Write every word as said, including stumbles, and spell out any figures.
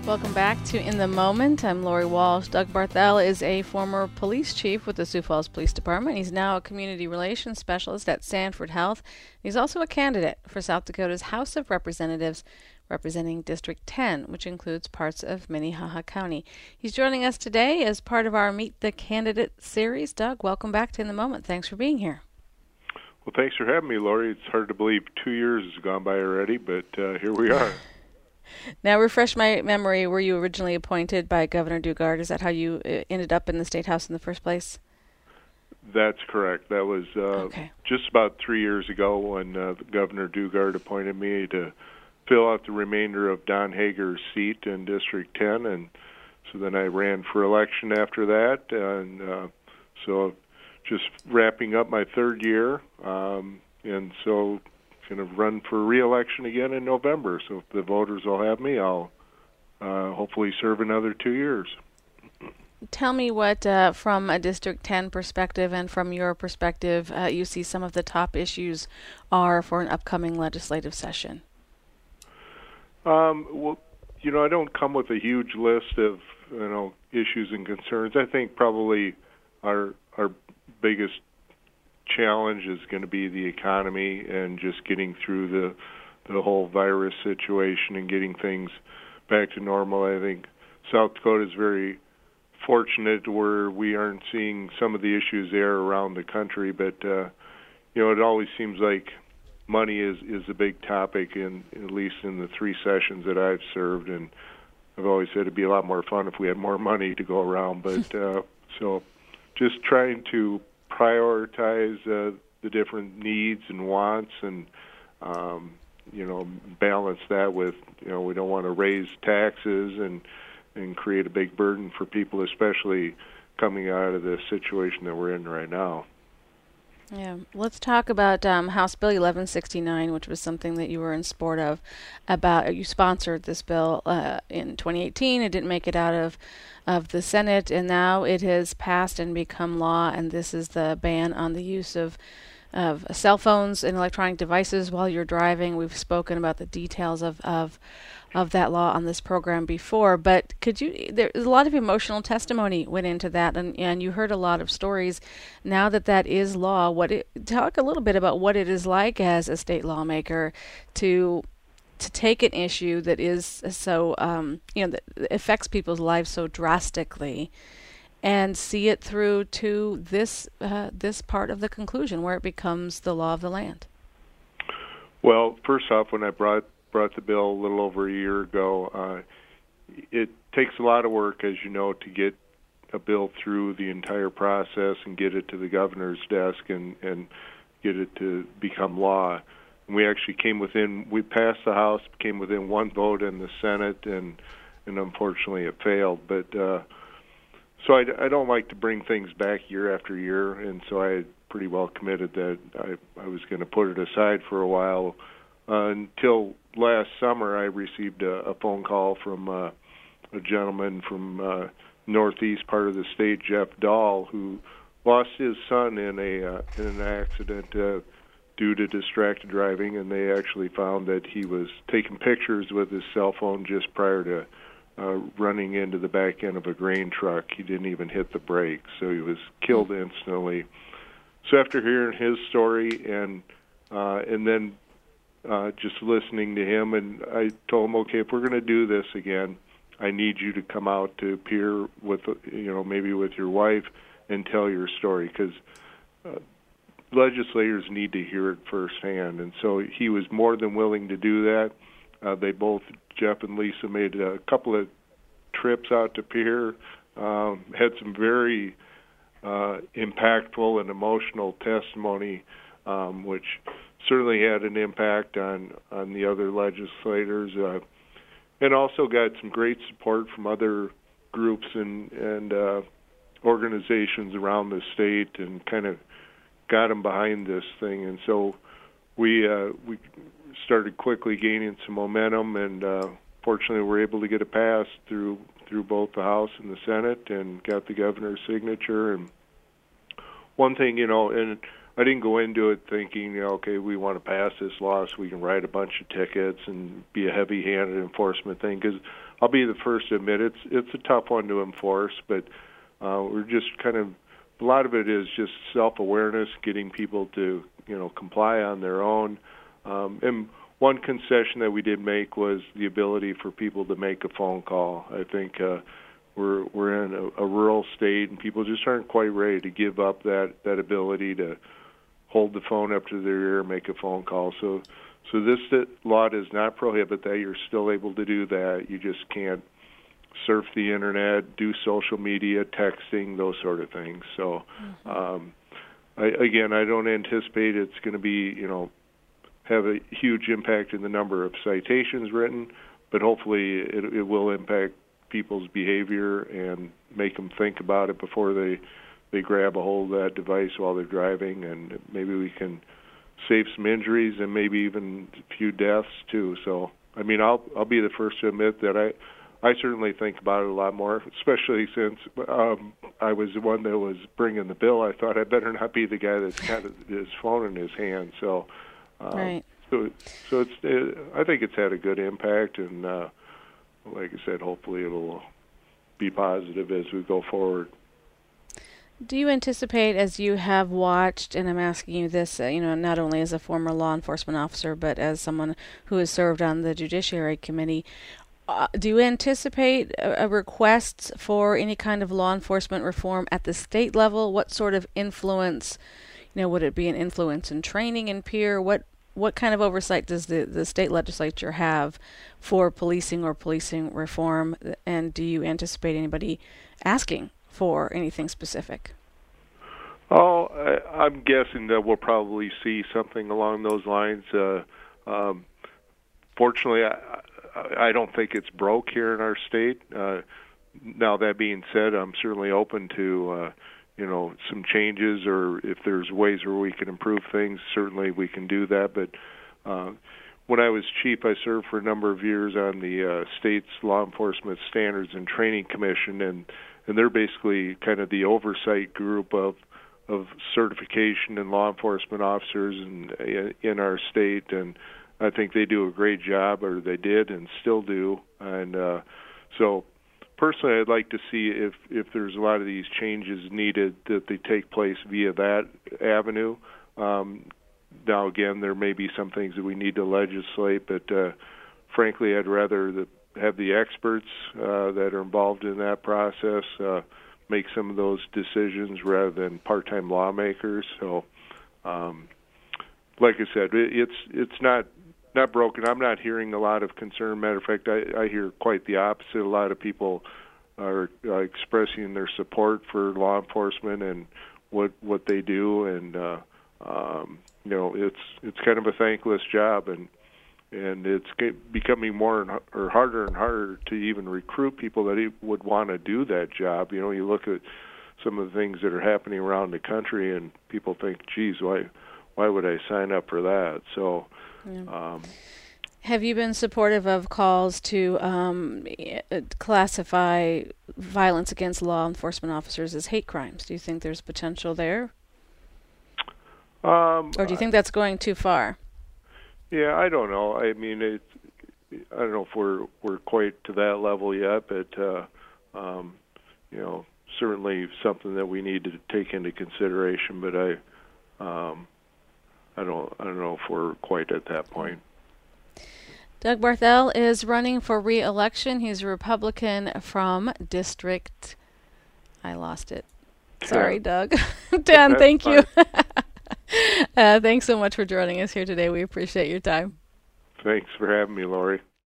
Welcome back to In the Moment. I'm Lori Walsh. Doug Barthel is a former police chief with the Sioux Falls Police Department. He's now a community relations specialist at Sanford Health. He's also a candidate for South Dakota's House of Representatives, representing District ten, which includes parts of Minnehaha County. He's joining us today as part of our Meet the Candidate series. Doug, welcome back to In the Moment. Thanks for being here. Well, thanks for having me, Lori. It's hard to believe two years has gone by already, but uh, here we are. Now, refresh my memory. Were you originally appointed by Governor Dugard? Is that how you uh, ended up in the State House in the first place? That's correct. That was uh, okay. just about three years ago when uh, Governor Dugard appointed me to fill out the remainder of Don Hager's seat in District ten, and so then I ran for election after that, and uh, so just wrapping up my third year, um, and so going to run for re-election again in November. So if the voters will have me, I'll uh, hopefully serve another two years. Tell me what, uh, from a District ten perspective and from your perspective, uh, you see some of the top issues are for an upcoming legislative session. Um, well, you know, I don't come with a huge list of, you know, issues and concerns. I think probably our our biggest challenge is going to be the economy and just getting through the the whole virus situation and getting things back to normal. I think South Dakota is very fortunate where we aren't seeing some of the issues there around the country, but uh, you know, it always seems like money is is a big topic, in at least in the three sessions that I've served, and I've always said it'd be a lot more fun if we had more money to go around. But uh, so just trying to prioritize uh, the different needs and wants, and um, you know, balance that with, you know, we don't want to raise taxes and and create a big burden for people, especially coming out of the situation that we're in right now. Yeah, let's talk about um, House Bill eleven sixty-nine, which was something that you were in support of. About you sponsored this bill uh, in twenty eighteen. It didn't make it out of of the Senate, and now it has passed and become law. And this is the ban on the use of of cell phones and electronic devices while you're driving. We've spoken about the details of of of that law on this program before, but could you, there's a lot of emotional testimony went into that, and, and you heard a lot of stories. Now that that is law, what it, talk a little bit about what it is like as a state lawmaker to to take an issue that is so, um, you know, that affects people's lives so drastically and see it through to this uh, this part of the conclusion where it becomes the law of the land. Well, first off, when I brought brought the bill a little over a year ago, uh, it takes a lot of work, as you know, to get a bill through the entire process and get it to the governor's desk and, and get it to become law. And we actually came within, we passed the House, came within one vote in the Senate, and, and unfortunately it failed. But uh, so I, I don't like to bring things back year after year, and so I had pretty well committed that I, I was going to put it aside for a while. Uh, until last summer, I received a, a phone call from uh, a gentleman from uh, northeast part of the state, Jeff Dahl, who lost his son in a uh, in an accident uh, due to distracted driving, and they actually found that he was taking pictures with his cell phone just prior to uh, running into the back end of a grain truck. He didn't even hit the brakes, so he was killed instantly. So after hearing his story and uh, and then Uh, just listening to him, and I told him, okay, if we're going to do this again, I need you to come out to appear with, you know, maybe with your wife and tell your story, because uh, legislators need to hear it firsthand. And so he was more than willing to do that. Uh, they both, Jeff and Lisa, made a couple of trips out to Pierre, um, had some very uh, impactful and emotional testimony, um, which certainly had an impact on, on the other legislators, uh, and also got some great support from other groups and, and uh, organizations around the state, and kind of got them behind this thing. And so we uh, we started quickly gaining some momentum, and uh, fortunately were able to get it passed through through both the House and the Senate, and got the governor's signature. And one thing, you know, and I didn't go into it thinking, you know, okay, we want to pass this law so we can write a bunch of tickets and be a heavy-handed enforcement thing, because I'll be the first to admit it's it's a tough one to enforce, but uh, we're just kind of a lot of it is just self-awareness, getting people to you know comply on their own. Um, and one concession that we did make was the ability for people to make a phone call. I think uh, we're we're in a, a rural state, and people just aren't quite ready to give up that, that ability to hold the phone up to their ear and make a phone call. So, so this law does not prohibit that. You're still able to do that. You just can't surf the internet, do social media, texting, those sort of things. So, mm-hmm. um, I, again, I don't anticipate it's going to be, you know, have a huge impact in the number of citations written, but hopefully it, it will impact people's behavior and make them think about it before they they grab a hold of that device while they're driving, and maybe we can save some injuries and maybe even a few deaths too. So, I mean, I'll I'll be the first to admit that I I certainly think about it a lot more, especially since um, I was the one that was bringing the bill. I thought I better not be the guy that's got his phone in his hand. So, um, right. So, so it's it, I think it's had a good impact, and uh, like I said, hopefully it'll be positive as we go forward. Do you anticipate, as you have watched, and I'm asking you this, uh, you know, not only as a former law enforcement officer, but as someone who has served on the Judiciary Committee, uh, do you anticipate a, a request for any kind of law enforcement reform at the state level? What sort of influence, you know, would it be an influence in training and peer? What what kind of oversight does the, the state legislature have for policing or policing reform? And do you anticipate anybody asking for anything specific? Oh, I, I'm guessing that we'll probably see something along those lines. Uh, um, fortunately, I, I don't think it's broke here in our state. Uh, now, that being said, I'm certainly open to, uh, you know, some changes, or if there's ways where we can improve things, certainly we can do that. But uh, when I was chief, I served for a number of years on the uh, state's Law Enforcement Standards and Training Commission, and and they're basically kind of the oversight group of of certification and law enforcement officers in, in our state, and I think they do a great job, or they did and still do. And uh, so personally, I'd like to see if, if there's a lot of these changes needed, that they take place via that avenue. Um, now, again, there may be some things that we need to legislate, but uh, frankly, I'd rather the have the experts uh, that are involved in that process uh, make some of those decisions rather than part-time lawmakers. So, um, like I said, it, it's it's not not broken. I'm not hearing a lot of concern. Matter of fact, I, I hear quite the opposite. A lot of people are uh, expressing their support for law enforcement and what what they do, and uh, um, you know, it's it's kind of a thankless job, and. And it's becoming more and, or harder and harder to even recruit people that would want to do that job. You know, you look at some of the things that are happening around the country, and people think, "Geez, why, why would I sign up for that?" So, yeah. um, have you been supportive of calls to um, classify violence against law enforcement officers as hate crimes? Do you think there's potential there, um, or do you think that's going too far? Yeah, I don't know. I mean, it, I don't know if we're we're quite to that level yet, but uh, um, you know, certainly something that we need to take into consideration. But I, um, I don't, I don't know if we're quite at that point. Doug Barthel is running for re-election. He's a Republican from District. I lost it. Sorry, yeah. Doug. Dan, thank you. Uh, thanks so much for joining us here today. We appreciate your time. Thanks for having me, Lori.